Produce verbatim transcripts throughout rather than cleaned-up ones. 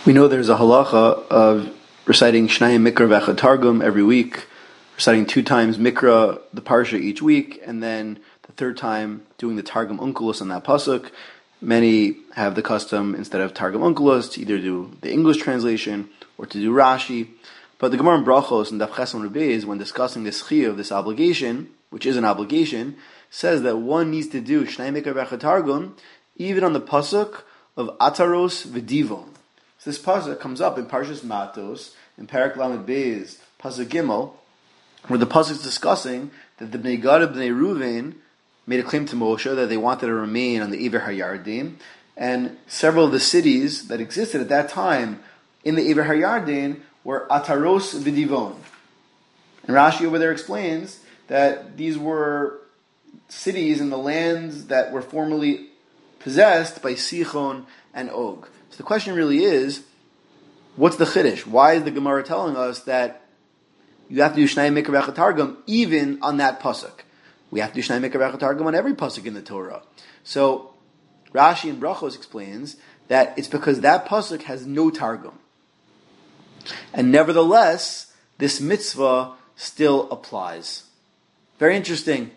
We know there's a halacha of reciting Shnayim Mikra V'Echad Targum every week, reciting two times Mikra, the Parsha each week, and then the third time doing the Targum Onkelos on that pasuk. Many have the custom, instead of Targum Onkelos, to either do the English translation or to do Rashi. But the Gemara in Brachos and Daf Ches Amud Beis, when discussing this chiyuv, this obligation, which is an obligation, says that one needs to do Shnayim Mikra V'Echad Targum even on the pasuk of Ataros V'Divon. So this pasuk comes up in Parshas Matos, in Parak Lamed Beis, pasuk Gimel, where the pasuk is discussing that the Bnei Gad of Bnei Ruvain made a claim to Moshe that they wanted to remain on the Iver HaYarden, and several of the cities that existed at that time in the Iver HaYarden were Ataros V'Divon. And Rashi over there explains that these were cities in the lands that were formerly possessed by Sichon and Og. So the question really is, what's the chiddush? Why is the Gemara telling us that you have to do Shnayim Mikra V'Echad Targum even on that pasuk? We have to do Shnayim Mikra V'Echad Targum on every pasuk in the Torah. So Rashi in Brachos explains that it's because that pasuk has no Targum. And nevertheless, this mitzvah still applies. Very interesting.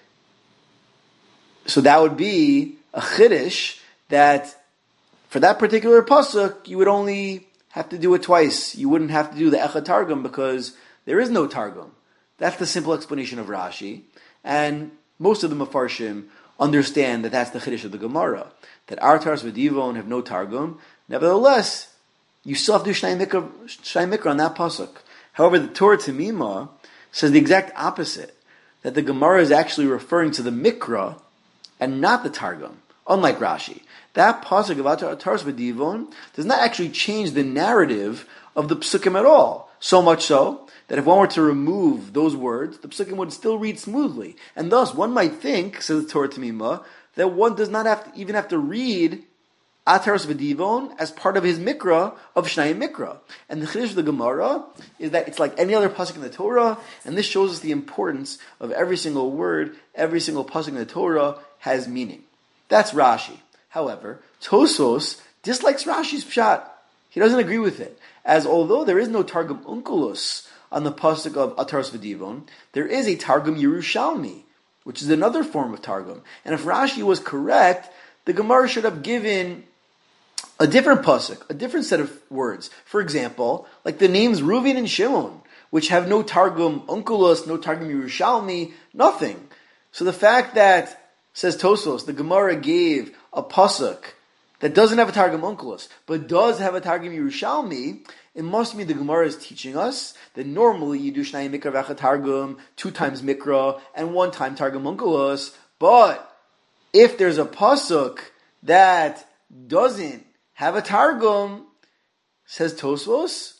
So that would be a chiddush that for that particular pasuk, you would only have to do it twice. You wouldn't have to do the Echad Targum because there is no Targum. That's the simple explanation of Rashi. And most of the Mefarshim understand that that's the chiddush of the Gemara, that our Taras V'Divon have no Targum. Nevertheless, you still have to do Shnayim Mikra, Shnayim Mikra on that pasuk. However, the Torah Temimah says the exact opposite, that the Gemara is actually referring to the Mikra and not the Targum, unlike Rashi. That pasuk of Taras V'Divon does not actually change the narrative of the psukim at all. So much so that if one were to remove those words, the psukim would still read smoothly. And thus, one might think, says the Torah Temimah, that one does not have to, even have to read Ataros V'Divon as part of his mikra of Shnayim Mikra. And the chiddush of the Gemara is that it's like any other pasuk in the Torah, and this shows us the importance of every single word, every single pasuk in the Torah has meaning. That's Rashi. However, Tosos dislikes Rashi's pshat. He doesn't agree with it, as although there is no Targum Onkelos on the pasuk of Ataros V'Divon, there is a Targum Yerushalmi, which is another form of Targum. And if Rashi was correct, the Gemara should have given a different pasuk, a different set of words. For example, like the names Reuven and Shimon, which have no Targum Onkelos, no Targum Yerushalmi, nothing. So the fact that, says Tosos, the Gemara gave a pasuk that doesn't have a Targum Onkelos, but does have a Targum Yerushalmi, it must mean the Gemara is teaching us that normally you do Shnayim Mikra V'Echad Targum, two times Mikra, and one time Targum Onkelos, but if there's a pasuk that doesn't have a Targum, says Tosfos,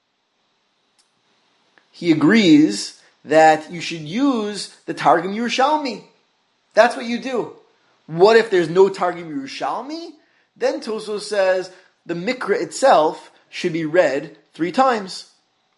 he agrees that you should use the Targum Yerushalmi. That's what you do. What if there's no Targum Yerushalmi? Then Tosfos says the Mikra itself should be read three times.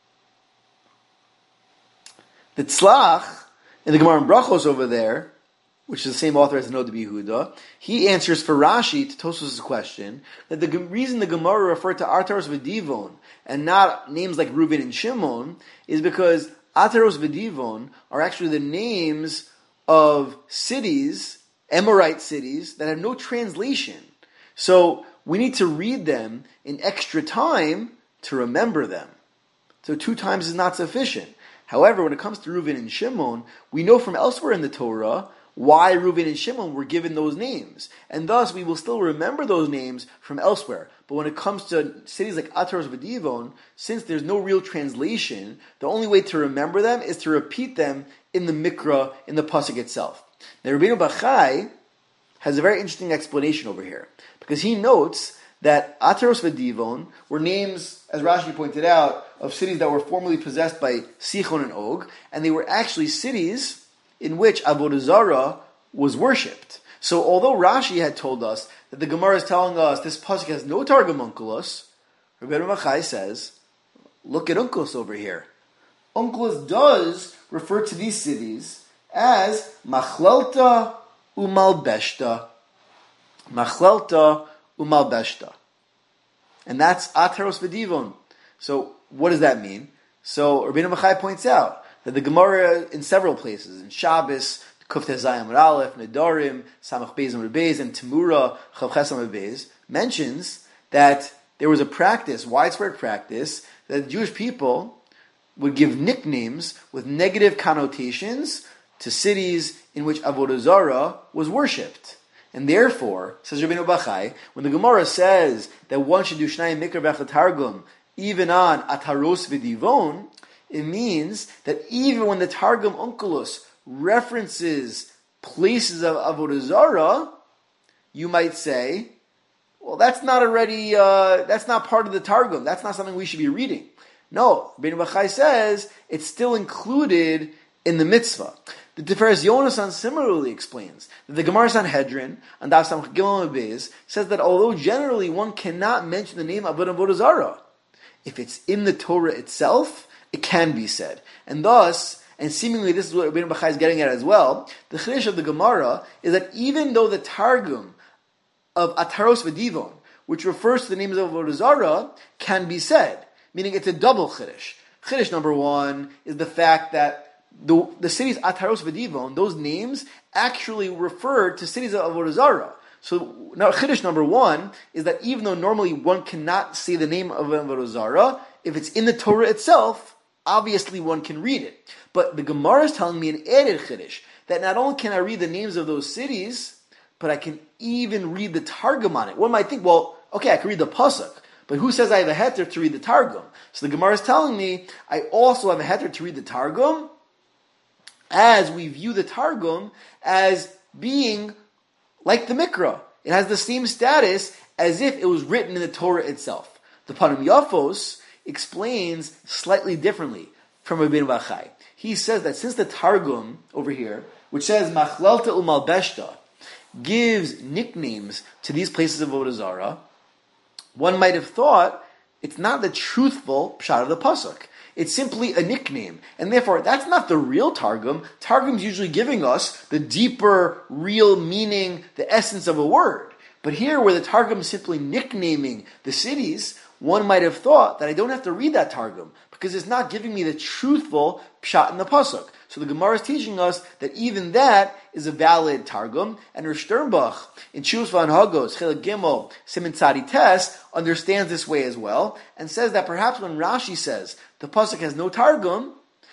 The Tzlach, in the Gemara in Brachos over there, which is the same author as the Nod B'Yehuda, he answers for Rashi to Tosfos' question that the reason the Gemara referred to Ataros V'Divon and not names like Reuven and Shimon is because Ataros V'Divon are actually the names of cities, Amorite cities, that have no translation. So we need to read them in extra time to remember them. So two times is not sufficient. However, when it comes to Reuven and Shimon, we know from elsewhere in the Torah why Reuven and Shimon were given those names. And thus, we will still remember those names from elsewhere. But when it comes to cities like Ataros V'Divon, since there's no real translation, the only way to remember them is to repeat them in the Mikra, in the pasuk itself. Now, Rabbeinu Bachai has a very interesting explanation over here, because he notes that Ataros V'Divon were names, as Rashi pointed out, of cities that were formerly possessed by Sichon and Og, and they were actually cities in which Avodah Zarah was worshipped. So although Rashi had told us that the Gemara is telling us this pasuk has no Targum Onkelos, Rabbeinu Bachai says, look at Onkelos over here. Onkelos does refer to these cities as Machlelta Umalbeshta. Machlelta Umalbeshta. and that's Ataros V'Divon. So what does that mean? So Rabbeinu Bachai points out that the Gemara in several places, in Shabbos, Kuf Tezayim Amud Aleph, Nedarim, Samach Beis Amud Beis, and Temura, Chav Ches Amud Beis, mentions that there was a practice, widespread practice, that the Jewish people would give nicknames with negative connotations to cities in which Avodah Zarah was worshipped. And therefore, says Rabbeinu Bachai, when the Gemara says that one should do Shnayim Mikra V'Echad Targum even on Ataros V'Divon, it means that even when the Targum Onkelos references places of Avodah Zarah, you might say, well, that's not already, uh, that's not part of the Targum. That's not something we should be reading. No, Rabbeinu Bachai says it's still included in the mitzvah. The Tiferes Yonasan similarly explains that the Gemara Sanhedrin and Daf Samach Gimel Beis says that although generally one cannot mention the name of Avodah Zarah, if it's in the Torah itself, it can be said. And thus, and seemingly this is what Rabbeinu Bachai is getting at as well, the Chiddush of the Gemara is that even though the Targum of Ataros V'Divon, which refers to the names of Avodah Zarah, can be said, meaning it's a double Chiddush. Chiddush number one is the fact that the, the cities Ataros V'Divon, those names actually refer to cities of Avodah Zarah. So now Chiddush number one is that even though normally one cannot say the name of Avodah Zarah, if it's in the Torah itself, obviously one can read it. But the Gemara is telling me an added Chiddush, that not only can I read the names of those cities, but I can even read the Targum on it. One might think, well, okay, I can read the Pasuk, but who says I have a heter to read the Targum? So the Gemara is telling me, I also have a heter to read the Targum, as we view the Targum as being like the Mikra. It has the same status as if it was written in the Torah itself. The Panim Yafos explains slightly differently from Rabbeinu Bachai. He says that since the Targum over here, which says Machlalta Umalbeshta, gives nicknames to these places of Avodah Zarah, one might have thought it's not the truthful pshat of the pasuk. It's simply a nickname. And therefore, that's not the real Targum. Targum's usually giving us the deeper, real meaning, the essence of a word. But here, where the Targum is simply nicknaming the cities, one might have thought that I don't have to read that Targum, because it's not giving me the truthful pshat in the pasuk. So the Gemara is teaching us that even that is a valid Targum, and Rosh Sternbach in Chuvas V'Hanhagos, Chelik Gimel, Siman Tzadi Tes, understands this way as well, and says that perhaps when Rashi says the pasuk has no Targum,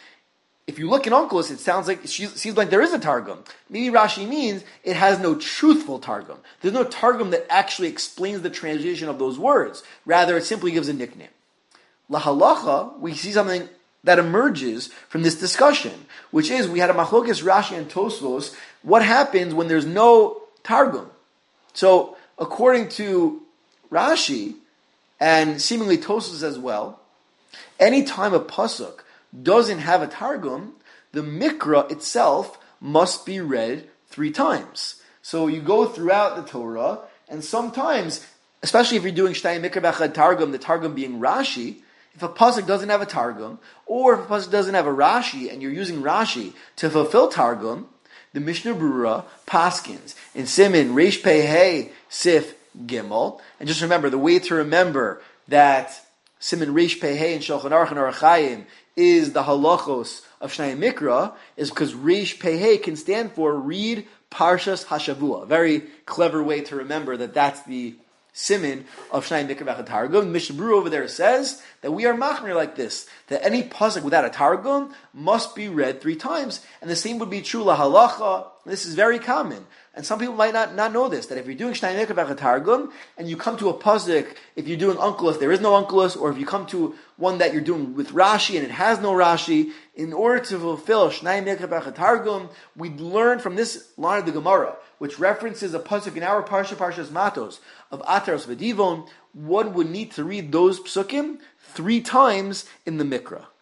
if you look in Onkelos, it sounds like, it seems like there is a Targum. Maybe Rashi means it has no truthful Targum. There's no Targum that actually explains the translation of those words. Rather, it simply gives a nickname. La halacha, we see something that emerges from this discussion, which is we had a machlokes Rashi and Tosfos. What happens when there's no Targum? So, according to Rashi, and seemingly Tosfos as well, any time a pasuk doesn't have a Targum, the Mikra itself must be read three times. So you go throughout the Torah, and sometimes, especially if you're doing Shnayim Mikra V'Echad Targum, the Targum being Rashi, if a pasuk doesn't have a Targum, or if a pasuk doesn't have a Rashi, and you're using Rashi to fulfill Targum, the Mishnah Berurah paskins in Siman Reish Pei Hey Sif Gimel. And just remember, the way to remember that Siman Reish Pei Hey and Shulchan Aruch and Orach Chaim is the halachos of Shnayim Mikra, is because Reish Pei Hey can stand for read Parshas Hashavua. A very clever way to remember that that's the simin of Shnayim Mikra V'Echad Targum. Mishnah Berurah over there says that we are machmir like this, that any pasuk without a Targum must be read three times. And the same would be true la halacha. This is very common. And some people might not, not know this, that if you're doing Shnayim Mikra V'Echad Targum, and you come to a pasuk, if you're doing Onkelos, there is no Onkelos, or if you come to one that you're doing with Rashi and it has no Rashi, in order to fulfill Shnayim Mikra V'Echad Targum, we learn from this line of the Gemara, which references a pasuk in our Parsha, Parshas Matos, of Ataros V'Divon, one would need to read those psukim three times in the Mikra.